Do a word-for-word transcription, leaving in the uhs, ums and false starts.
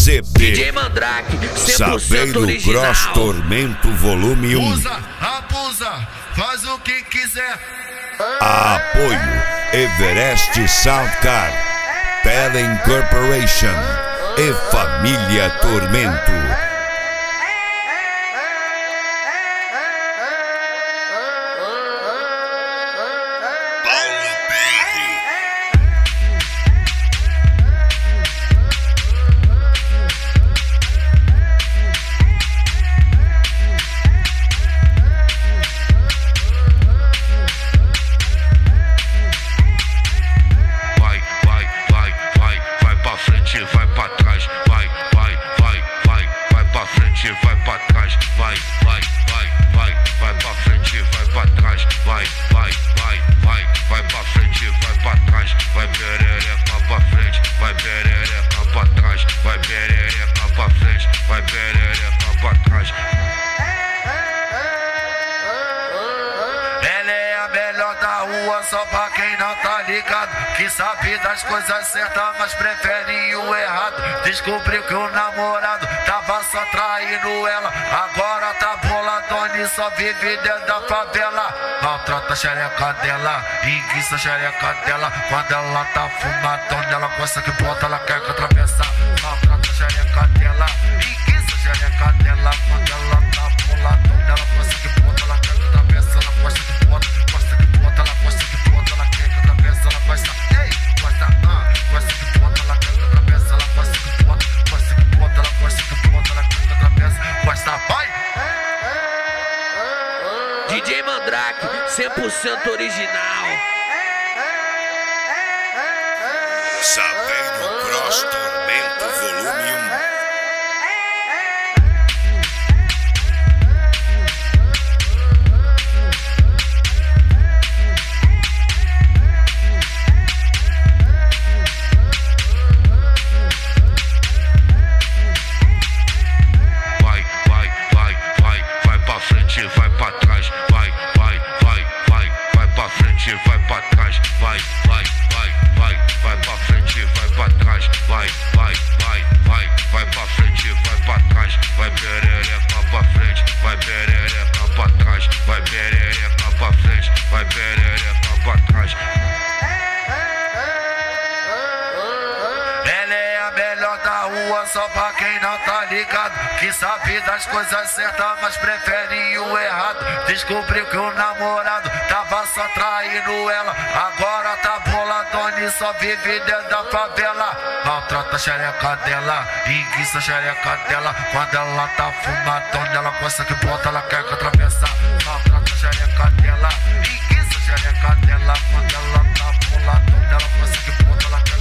Z B. D J Mandrake, cem por cento Sabendo original. Cross Tormento Volume um. Usa, abusa, faz o que quiser. Apoio Everest Soundcar, Pelen Corporation e Família Tormento. Vai pra trás, vai, vai, vai, vai, vai pra frente, vai pra trás, vai, vai, vai, vai, vai pra frente, vai pra trás, vai, vai, vai, vai, vai pra frente, vai pra trás, vai perereca pra frente, vai perereca pra trás, vai perereca pra frente, vai perereca pra trás. Ela é a melhor da rua, só pra quem não tá ligado, que sabe das coisas certas, mas prefere o errado. Descobriu que o namorado tava só traindo ela, agora tá boladona e só vive dentro da favela. Maltrata a xereca dela, enguiça a xereca dela. Quando ela tá fumadona, ela gosta que bota, ela quer que atravessar. Maltrata a xereca dela, enguiça a xereca dela. Quando ela tá boladona, ela gosta que bota, ela quer que atravessa. Ela gosta que bota, gosta que bota, ela gosta que bota, ela quer que atravessa. Ela gosta, ei, gosta, ah, gosta que bota, ela quer que atravessa. Ela gosta que bota, gosta que bota, ela gosta que bota, ela quer que atravessa. Gosta, vai! D J Mandrake, cem por cento original. Sabendo Cross Tormento Volume um. Vai pra trás, vai, vai, vai, vai, vai pra frente, vai pra trás, vai, vai, vai, vai, vai pra frente, vai pra trás, vai, vai, vai, vai, vai pra frente, vai pra trás, vai perereca pra frente, vai perereca pra trás, vai perereca pra frente, vai perereca pra trás. Ela é a melhor da rua, só pra quem não tá ligado, que sabe das coisas certas, mas prefere o errado. Descobriu que o namorado tava só traindo ela, agora tá boladona e só vive dentro da favela. Maltrata a xereca dela, enguiça a xereca dela. Quando ela tá fumadona, ela gosta que bota, ela quer que atravessa. Maltrata a xereca dela, enguiça a xereca dela. Quando ela tá boladona, ela gosta que bota, ela quer